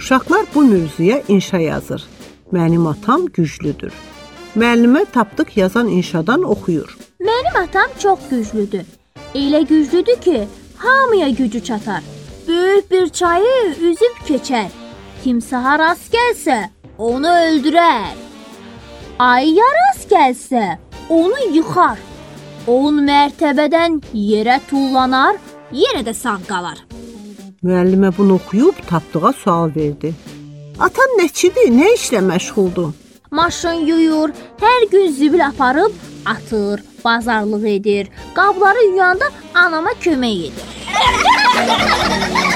Uşaqlar bu mövzuya inşa yazır. Mənim atam güclüdür. Müəllimə tapdıq yazan inşadan oxuyur. Mənim atam çox güclüdür. Elə güclüdür ki, hamıya gücü çatar. Böyük bir çayı üzüb keçər. Timsaha rast gəlsə, onu öldürər. Ayıya rast gəlsə, onu yıxar. 10 mərtəbədən yerə tullanar, yenə də sağ qalar. Müəllimə bunu oxuyub tapdığa sual verdi. Atan nəçidir, nə işlə məşğuldur? Maşın yuyur, hər gün zibil aparıb atır, bazarlıq edir. Qabları yuyanda anama kömək edir.